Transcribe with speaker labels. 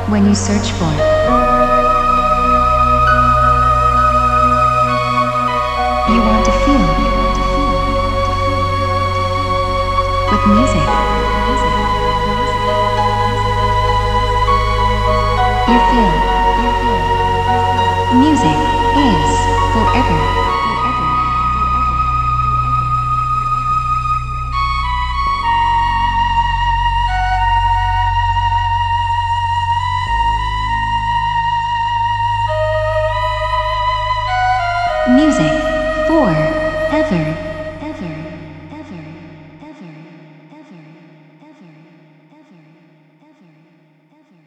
Speaker 1: when you search for. You want to feel with music. You feel music is forever.